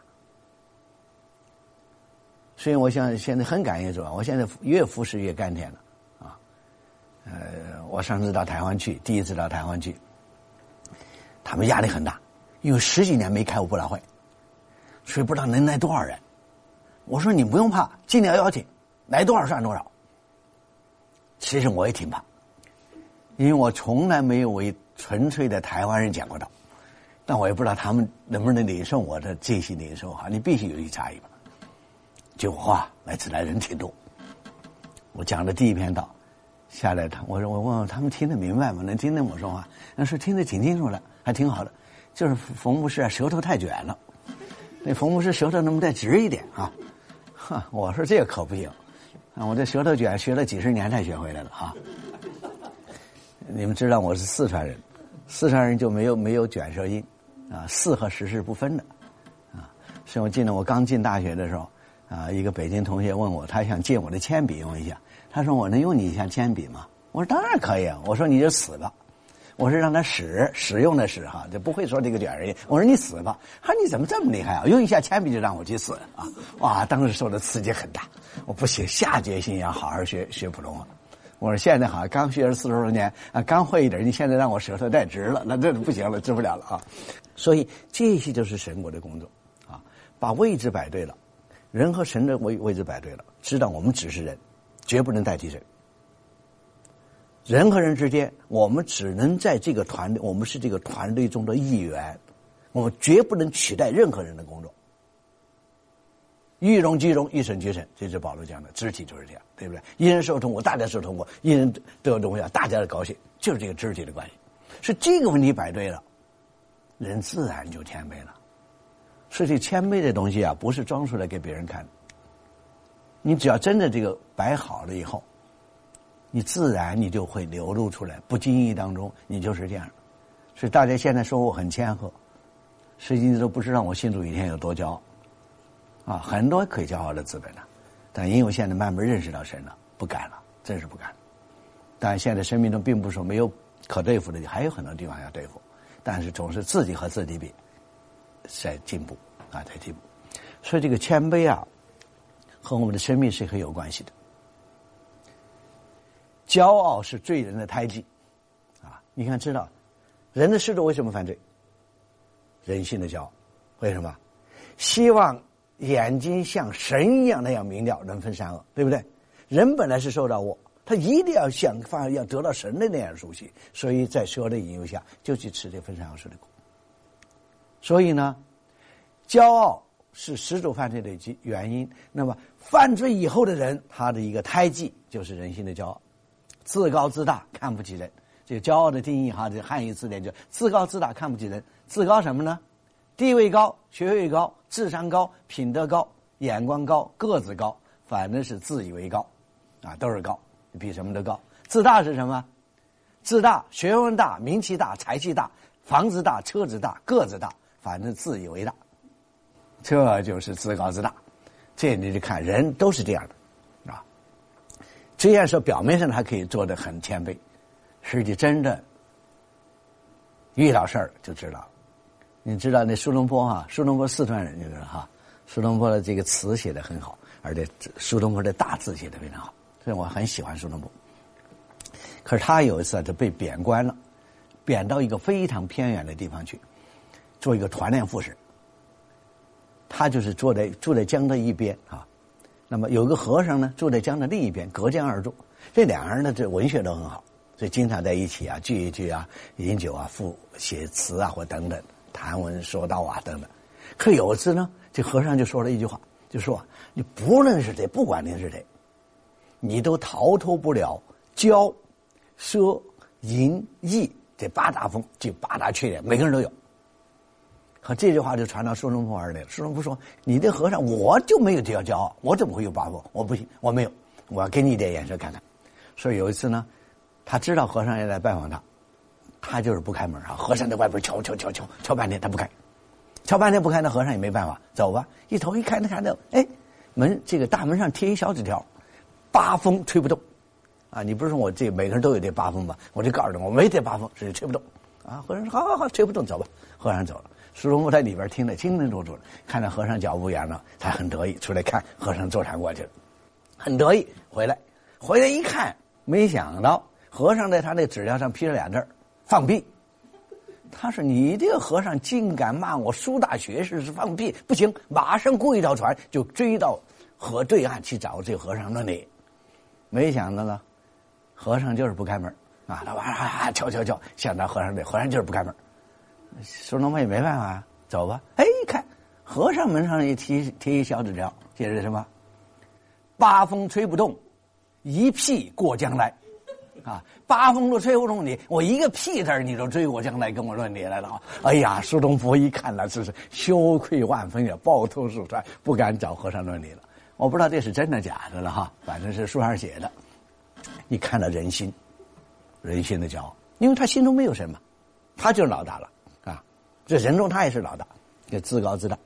Speaker 2: 所以我想现在很感谢主啊！我现在越服侍越甘甜了啊。呃，我上次到台湾去，第一次到台湾去，他们压力很大，因为十几年没开过布道会，所以不知道能来多少人。我说你不用怕，尽量邀请，来多少算多少。其实我也挺怕，因为我从来没有为纯粹的台湾人讲过道。但我也不知道他们能不能领受我的这些领受哈，你必须有一差异吧。结果哇，那次来人挺多。我讲的第一篇道下来，他我说我问问他们听得明白吗？能听懂我说话？那说听得挺清楚的，还挺好的。就是冯牧师啊，舌头太卷了。那冯牧师舌头能不能再直一点啊？哈，我说这个可不行啊！我这舌头卷学了几十年才学回来了哈。你们知道我是四川人，四川人就没有没有卷舌音。啊，四和十是不分的，啊，所以我记得我刚进大学的时候，啊，一个北京同学问我，他想借我的铅笔用一下，他说我能用你一下铅笔吗？我说当然可以啊，我说你就死吧，我是让他使使用的使哈，就不会说这个卷儿音，我说你死吧，他说你怎么这么厉害啊？用一下铅笔就让我去死啊！哇，当时受的刺激很大，我不行，下决心要好好学学普通话。我说现在好像刚学了四十多年啊，刚会一点，你现在让我舌头太直了，那这不行了，治不了了啊！所以这些就是神国的工作啊，把位置摆对了，人和神的位位置摆对了，知道我们只是人，绝不能代替神。人和人之间，我们只能在这个团队，我们是这个团队中的一员，我们绝不能取代任何人的工作。一荣俱荣，一神俱神，这是保罗讲的，肢体就是这样，对不对？一人受痛苦，大家受痛苦；一人得荣耀，大家的高兴，就是这个肢体的关系。是这个问题摆对了，人自然就谦卑了。所以这谦卑的东西啊，不是装出来给别人看的。你只要真的这个摆好了以后，你自然你就会流露出来，不经意当中你就是这样。所以大家现在说我很谦和，实际都不知道我信主一天有多骄傲。啊，很多可以骄傲的资本了，但因为现在慢慢认识到神了，不敢了，真是不敢了。但现在生命中并不是说没有可对付的，还有很多地方要对付，但是总是自己和自己比，在进步啊，在进步。所以这个谦卑啊，和我们的生命是很有关系的。骄傲是罪人的胎记啊！你看，知道人的始祖为什么犯罪？人性的骄傲，为什么？希望眼睛像神一样那样明了，能分善恶，对不对？人本来是受到我，他一定要想法要得到神的那样熟悉，所以在蛇的引诱下就去吃这分善恶树的果。所以呢，骄傲是始祖犯罪的原因。那么犯罪以后的人，他的一个胎记就是人性的骄傲，自高自大，看不起人。这个骄傲的定义哈，这汉语词典就自高自大，看不起人。自高什么呢？地位高，学位高，智商高，品德高，眼光高，个子高，反正是自以为高，啊，都是高。 比什么都高。自大是什么？自大，学问大，名气大，财气大，房子大，车子大，个子大，反正自以为大，这就是自高自大。这你就看人都是这样的啊。这样说表面上还可以做得很谦卑，实际真的遇到事儿就知道了。你知道那苏东坡哈，苏东坡四川人，你知道哈，苏东坡的这个词写得很好，而且苏东坡的大字写得非常好，所以我很喜欢苏东坡。可是他有一次就被贬官了，贬到一个非常偏远的地方去，做一个团练副使。他就是坐在住在江的一边啊，那么有个和尚呢住在江的另一边，隔江而住。这两个人呢，这文学都很好，所以经常在一起啊，聚一聚啊，饮酒啊，赋写词啊，或等等，谈文说道啊，等等。可有一次呢，这和尚就说了一句话，就说你不论是谁，不管你是谁，你都逃脱不了骄、奢、淫、逸这八大风，这八大缺点，每个人都有。和这句话就传到苏东坡耳里了。苏东坡说：“你这和尚，我就没有这样骄傲，我怎么会有八风？我不行，我没有，我要给你一点眼色看看。”所以有一次呢，他知道和尚要来拜访他，他就是不开门啊。和尚在外边敲敲敲敲敲半天，他不开，敲半天不开，那和尚也没办法，走吧。一头一看，他看到，哎，门这个大门上贴一小纸条，八风吹不动。啊，你不是说我这每个人都有这八风吧？我就告诉你，我没这八风，所以吹不动。啊，和尚说好好好，吹不动，走吧。和尚走了。苏东坡在里边听得清清楚楚的，看到和尚脚步远了，他很得意，出来看和尚坐禅过去了，很得意。回来，回来一看，没想到和尚在他那纸条上批了俩字：放屁。他说：“你这个和尚竟敢骂我苏大学士是放屁，不行！”马上雇一条船就追到河对岸去找这个和尚论理。没想到呢，和尚就是不开门啊！他哇敲敲敲，想到和尚这和尚就是不开门。苏东坡也没办法啊，走吧。哎，一看和尚门上一贴贴一小纸条，写着什么？八风吹不动，一屁过江来。啊，八风都吹不动你，我一个屁字你都追过江来跟我论理来了啊！哎呀，苏东坡一看了，真是羞愧万分呀，抱头鼠窜，不敢找和尚论理了。我不知道这是真的假的了哈，反正是书上写的。你看到人心，人心的骄傲，因为他心中没有什么，他就是老大了。这人中他也是老大，就自高自大。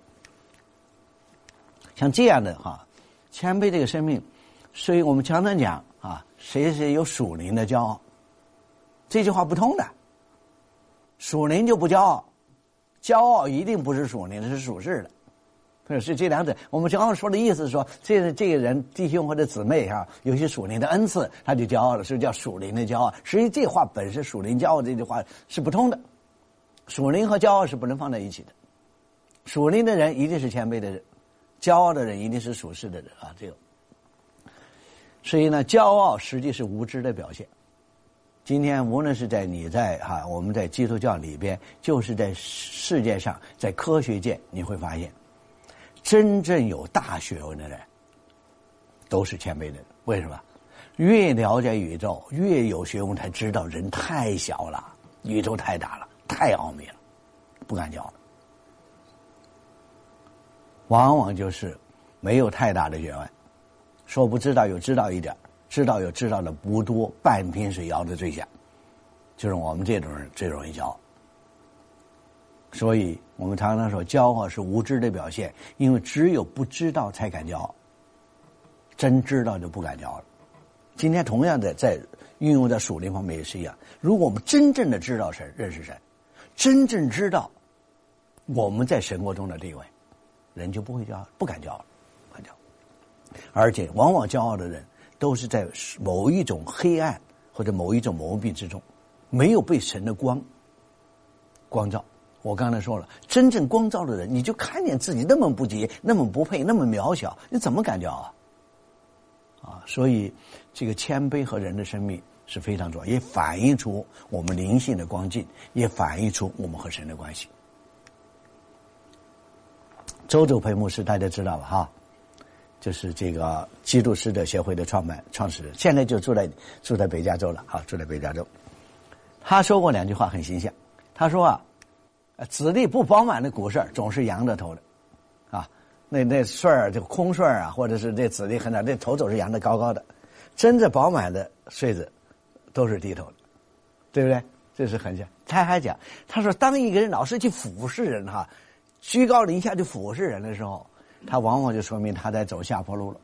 Speaker 2: 像这样的哈，谦卑这个生命，所以我们常常讲啊，谁谁有属灵的骄傲，这句话不通的。属灵就不骄傲，骄傲一定不是属灵的，是属世的。所以这两者，我们刚刚说的意思是说，这个这个人弟兄或者姊妹哈，有些属灵的恩赐，他就骄傲了，是叫属灵的骄傲。实际这话本身属灵骄傲这句话是不通的。属灵和骄傲是不能放在一起的，属灵的人一定是谦卑的人，骄傲的人一定是属世的人啊！这个，所以呢，骄傲实际是无知的表现。今天无论是在你在哈、啊，我们在基督教里边，就是在世界上，在科学界，你会发现，真正有大学问的人，都是谦卑的人。为什么？越了解宇宙，越有学问，才知道人太小了，宇宙太大了。太奥秘了，不敢骄傲。往往就是没有太大的学问，说不知道有知道一点，知道有知道的不多，半瓶水摇的最响，就是我们这种人最容易骄傲。所以我们常常说，骄傲是无知的表现，因为只有不知道才敢骄傲，真知道就不敢骄傲了。今天同样的在运用在属灵方面也是一样，如果我们真正的知道神，认识神，真正知道我们在神国中的地位，人就不会骄傲，不敢骄傲，不敢骄傲。而且往往骄傲的人都是在某一种黑暗或者某一种蒙蔽之中，没有被神的光光照。我刚才说了，真正光照的人，你就看见自己那么不洁，那么不配，那么渺小，你怎么敢骄傲啊？所以这个谦卑和人的生命是非常重要，也反映出我们灵性的光景，也反映出我们和神的关系。周周培牧师大家知道吧哈，就是这个基督使者协会的创办创始人，现在就住在住在北加州了啊，住在北加州。他说过两句话很形象，他说啊，子弟不饱满的骨穗总是扬着头的，啊，那那穗儿就空穗儿啊，或者是这子弟很大，这头总是扬得高高的。 真正饱满的穗子都是低头的，对不对？这是很像。他还讲，他说当一个人老是去俯视人哈，居高临下去俯视人的时候，他往往就说明他在走下坡路了。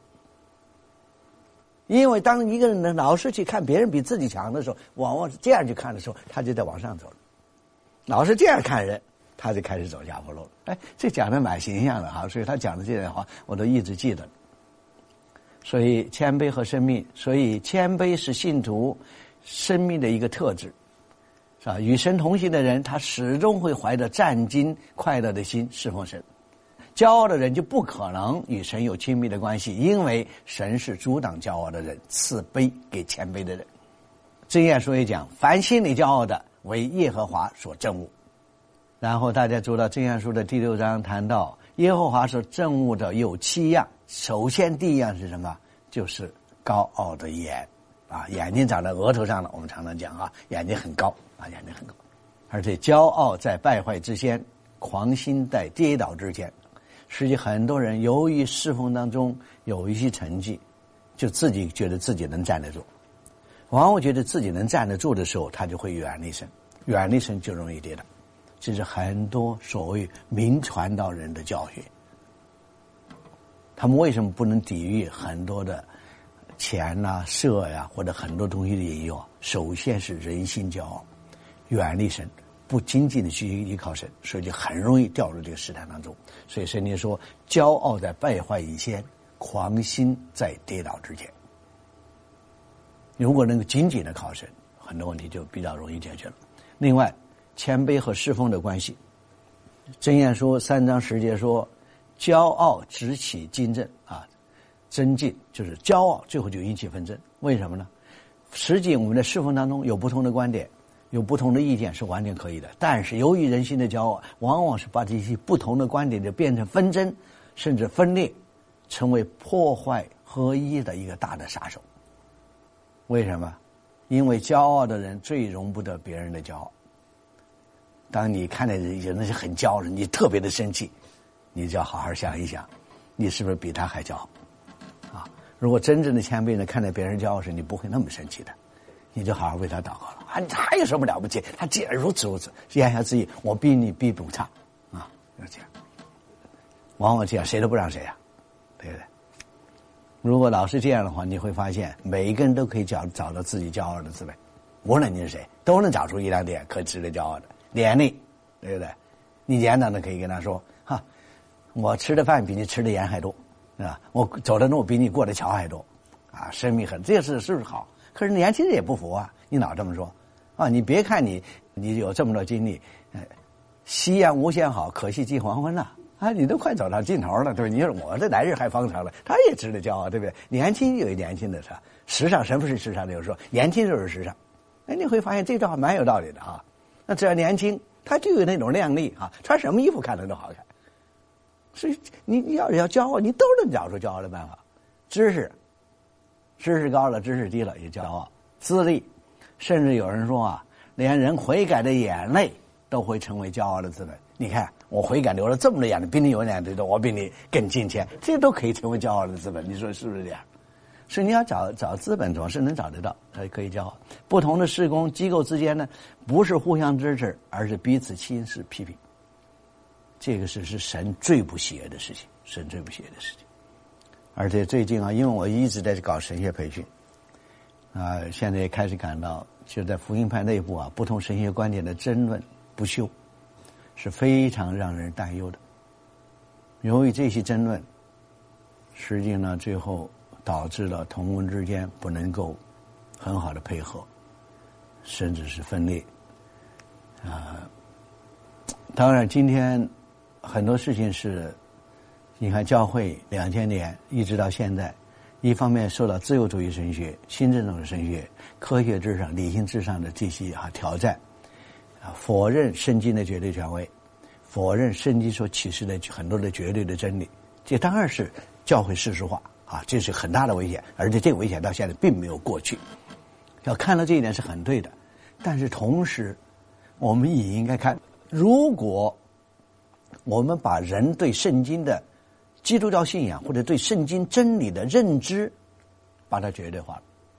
Speaker 2: 因为当一个人呢老是去看别人比自己强的时候，往往是这样去看的时候，他就在往上走了。老是这样看人，他就开始走下坡路了。哎，这讲的蛮形象的哈，所以他讲的这段话我都一直记得。所以谦卑和生命，所以谦卑是信徒生命的一个特质，是吧？与神同行的人，他始终会怀着战兢快乐的心侍奉神。骄傲的人就不可能与神有亲密的关系，因为神是阻挡骄傲的人，赐卑给谦卑的人。箴言书也讲，凡心里骄傲的，为耶和华所憎恶。然后大家知道箴言书的第六章谈到耶和华所憎恶的有七样，首先第一样是什么？就是高傲的眼啊，眼睛长在额头上了，我们常常讲啊，眼睛很高啊，眼睛很高，而且骄傲在败坏之先，狂心在跌倒之前。实际很多人由于侍奉当中有一些成绩，就自己觉得自己能站得住，往往觉得自己能站得住的时候，他就会远离神，远离神就容易跌倒。这是很多所谓名传道人的教训。他们为什么不能抵御很多的钱呐、啊、色呀、啊、或者很多东西的引诱？首先是人心骄傲，远离神，不紧紧的去依靠神，所以就很容易掉入这个试探当中。所以圣经说，骄傲在败坏以前，狂心在跌倒之前。如果能够紧紧的靠神，很多问题就比较容易解决了。另外，谦卑和侍奉的关系，箴言书三章十节说，骄傲直起竞争啊，争竞就是骄傲，最后就引起纷争。为什么呢？实际我们在侍奉当中有不同的观点，有不同的意见是完全可以的，但是由于人心的骄傲，往往是把这些不同的观点就变成纷争，甚至分裂，成为破坏合一的一个大的杀手。为什么？因为骄傲的人最容不得别人的骄傲。当你看到有人是很骄傲的，你特别的生气，你就要好好想一想，你是不是比他还骄傲啊？如果真正的谦卑呢，看待别人骄傲时，你不会那么生气的，你就好好为他祷告了啊！他有什么了不起？他既然如此如此，言下之意，我比你比不差啊，就这样。往往这样，谁都不让谁啊，对不对？如果老是这样的话，你会发现每一个人都可以找找到自己骄傲的滋味，无论你是谁，都能找出一两点可值得骄傲的。脸力，对不对？你简单的可以跟他说，哈，我吃的饭比你吃的盐还多，是吧？我走的路比你过的桥还多，啊，生命很，这事是不是好？可是年轻人也不服啊，你老这么说，啊，你别看你你有这么多经历，呃，夕阳无限好，可惜近黄昏呐，啊，你都快走到尽头了，对吧？你说我这来日还方长了，他也值得骄傲，对不对？年轻有年轻的他，时尚什么是时尚的？有时候年轻就是时尚，哎，你会发现这句话蛮有道理的哈。那只要年轻，他就有那种靓丽啊，穿什么衣服看着都好看。所以你你要要骄傲，你都能找出骄傲的办法。知识，知识高了，知识低了也骄傲。资历，甚至有人说啊，连人悔改的眼泪都会成为骄傲的资本。你看我悔改流了这么多眼泪，比你有眼泪多，我比你更敬虔，这都可以成为骄傲的资本。你说是不是这样？所以你要找找资本，总是能找得到，才可以骄傲。不同的事工机构之间呢，不是互相支持，而是彼此轻视批评。这个是是神最不喜悦的事情，神最不喜悦的事情。而且最近啊，因为我一直在搞神学培训，啊、呃，现在也开始感到，就在福音派内部啊，不同神学观点的争论不休，是非常让人担忧的。由于这些争论，实际呢，最后导致了同工之间不能够很好的配合，甚至是分裂。啊、呃，当然今天很多事情是，你看教会两千年一直到现在，一方面受到自由主义神学、新正统的神学、科学至上、理性至上的这些啊挑战，啊否认圣经的绝对权威，否认圣经所启示的很多的绝对的真理，这当然是教会世俗化。啊，这是很大的危险，而且这个危险到现在并没有过去。要看到这一点是很对的，但是同时，我们也应该看，如果我们把人对圣经的基督教信仰或者对圣经真理的认知，把它绝对化了，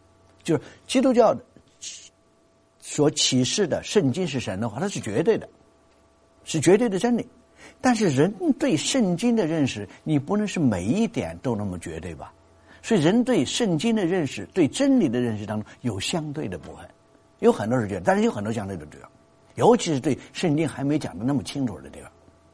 Speaker 2: 就是基督教所启示的圣经是神的话，它是绝对的，是绝对的真理。但是人对圣经的认识，你不能是每一点都那么绝对吧？所以人对圣经的认识，对真理的认识当中有相对的部分，有很多是绝对，但是有很多相对的地方，尤其是对圣经还没讲的那么清楚的地方。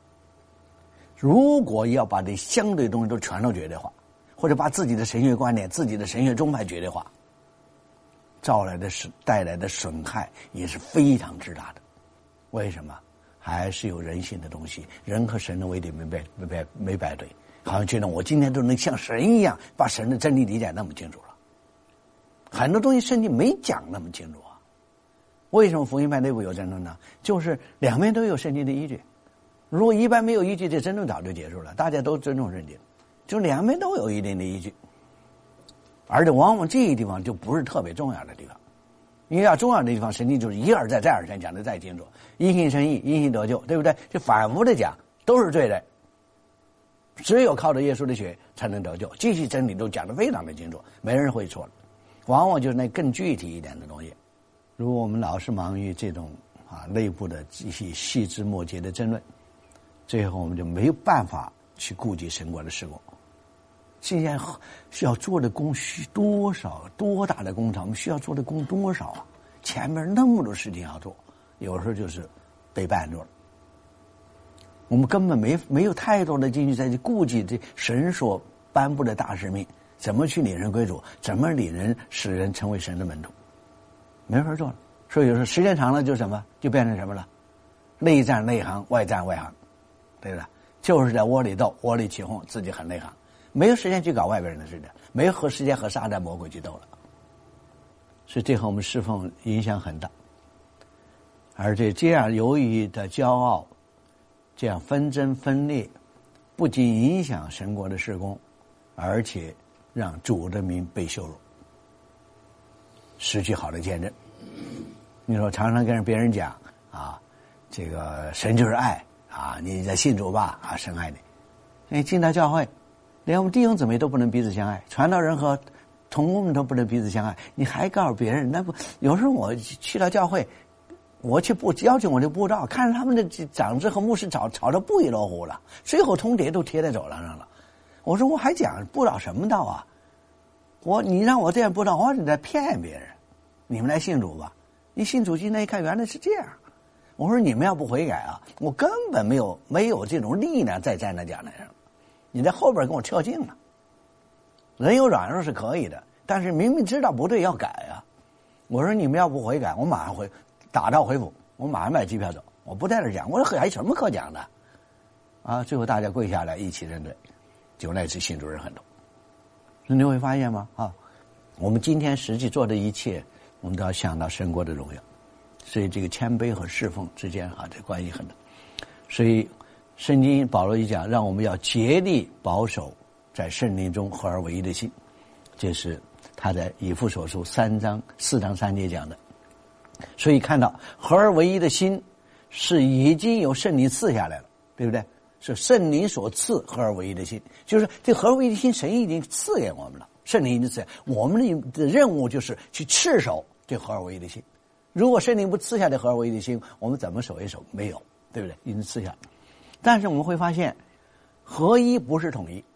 Speaker 2: 如果要把这相对的东西都全都绝对化，或者把自己的神学观念、自己的神学宗派绝对化，招来的是带来的损害也是非常之大的。为什么？还是有人性的东西，人和神的为敌没摆没摆没摆对，好像觉得我今天都能像神一样把神的真理理解那么清楚了。很多东西圣经没讲那么清楚啊。为什么福音派内部有争论呢？就是两边都有圣经的依据。如果一般没有依据，这争论早就结束了，大家都尊重圣经，就两边都有一定的依据。而且往往这个地方就不是特别重要的地方，因为要重要的地方圣经就是一而再再而三讲的再清楚，因信称义，因信得救，对不对？就反复的讲都是对的，只有靠着耶稣的血才能得救，这些真理都讲得非常的清楚，没人会错了。往往就是那更具体一点的东西，如果我们老是忙于这种啊内部的一些细枝末节的争论，最后我们就没有办法去顾及神国的事工。现在需要做的工需多少，多大的工程，我们需要做的工多少啊？前面那么多事情要做，有时候就是被绊住了。我们根本没没有太多的精力再去顾及这神所颁布的大使命，怎么去领人归主，怎么领人使人成为神的门徒，没法做了。所以有时候时间长了就什么，就变成什么了？内战内行，外战外行，对吧？就是在窝里斗，窝里起哄，自己很内行。没有时间去搞外边人的事情，没有和时间和撒旦魔鬼去斗了，所以这和我们侍奉影响很大。而且这样由于的骄傲，这样纷争分裂，不仅影响神国的事工，而且让主的名被羞辱，失去好的见证。你说常常跟别人讲啊，这个神就是爱啊，你在信主吧啊，神爱你。你进到教会，连我们弟兄姊妹都不能彼此相爱，传道人和同工们都不能彼此相爱，你还告诉别人？那不有时候我去到教会，我去布邀请我的布道，看着他们的长子和牧师吵吵得不亦乐乎了，最后通牒都贴在走廊上了。我说我还讲布道什么道啊？我你让我这样布道，我是在骗别人。你们来信主吧，你信主进来一看，原来是这样。我说你们要不悔改啊，我根本没有没有这种力量再站在讲台上。你在后边跟我跳劲了，人有软弱是可以的，但是明明知道不对要改啊。我说你们要不悔改，我马上回打道回府，我马上买机票走，我不在这讲。我说还有什么可讲的啊？最后大家跪下来一起认罪，就那次信主人很多。你会发现吗？啊，我们今天实际做的一切，我们都要想到神国的荣耀，所以这个谦卑和侍奉之间啊，这关系很大。所以圣经保罗一讲，让我们要竭力保守在圣灵中合而为一的心，这是他在以弗所书三章四章三节讲的。所以看到合而为一的心是已经有圣灵赐下来了，对不对？是圣灵所赐合而为一的心，就是这合而为一的心神已经赐给我们了，圣灵已经赐，我们的任务就是去持守这合而为一的心。如果圣灵不赐下这合而为一的心，我们怎么守一守？没有，对不对？已经赐下。但是我们会发现合一不是统一，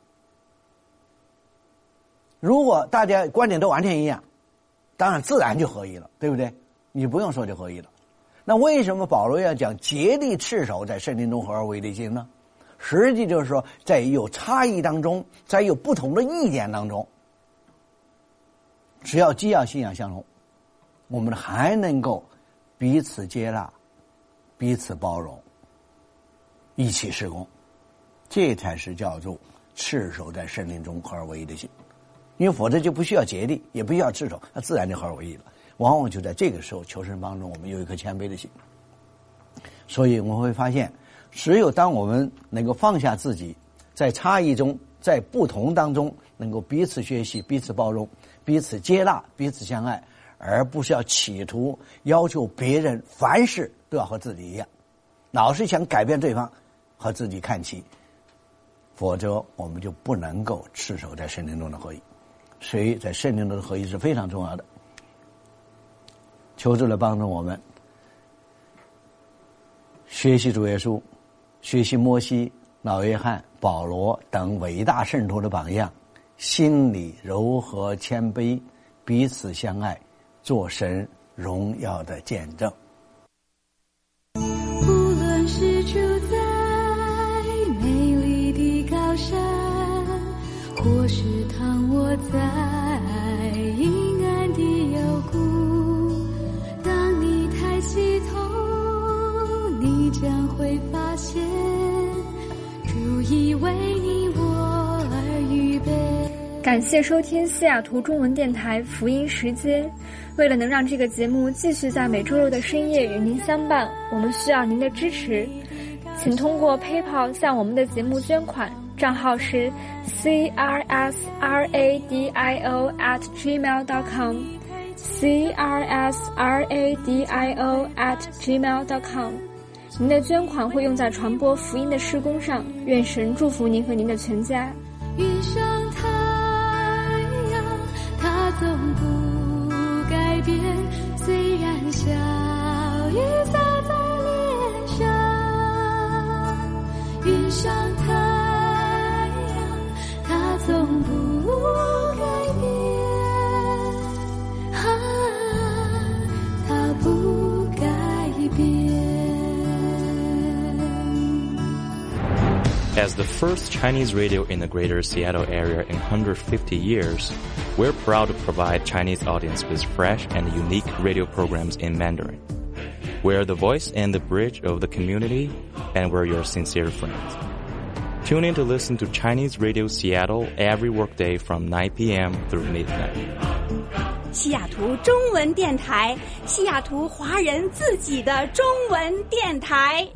Speaker 2: 如果大家观点都完全一样，当然自然就合一了，对不对？你不用说就合一了。那为什么保罗要讲竭力持守在圣灵中合而为一的心呢？实际就是说在有差异当中，在有不同的意见当中，只要既要信仰相同，我们还能够彼此接纳，彼此包容，一起事工，这才是叫做持守在圣灵中合而为一的心。因为否则就不需要竭力，也不需要持守，那自然就合而为一了。往往就在这个时候求神帮助我们有一颗谦卑的心。所以我们会发现，只有当我们能够放下自己，在差异中，在不同当中能够彼此学习，彼此包容，彼此接纳，彼此相爱，而不是要企图要求别人凡事都要和自己一样，老是想改变对方和自己看齐，否则我们就不能够持守在圣灵中的合一。所以在圣灵中的合一是非常重要的。 求主来帮助我们学习主耶稣，学习摩西、老约翰、保罗等伟大圣徒的榜样，心里柔和谦卑，彼此相爱，做神荣耀的见证。
Speaker 3: 无论是住在美丽的高山，或是躺卧在阴暗的幽谷，当你抬起头，你将会发现主已为你我而预备。
Speaker 1: 感谢收听西雅图中文电台福音时间。为了能让这个节目继续在每周六的深夜与您相伴，我们需要您的支持，请通过 PayPal 向我们的节目捐款，账号是 c r s r a d i o at gmail dot com c r s r a d i o at gmail dot com。 您的捐款会用在传播福音的事工上，愿神祝福您和您的全家。
Speaker 3: 云上太阳它总不改变，虽然小雨洒在脸上，云上太阳它总不改变，啊，它不改变。
Speaker 4: As the first Chinese radio in the greater Seattle area in one hundred fifty years, we're proud to provide Chinese audience with fresh and unique radio programs in Mandarin. We're the voice and the bridge of the community, and we're your sincere friends. Tune in to listen to Chinese Radio Seattle every workday from nine p.m. through midnight.
Speaker 5: 西雅图中文电台，西雅图华人自己的中文电台。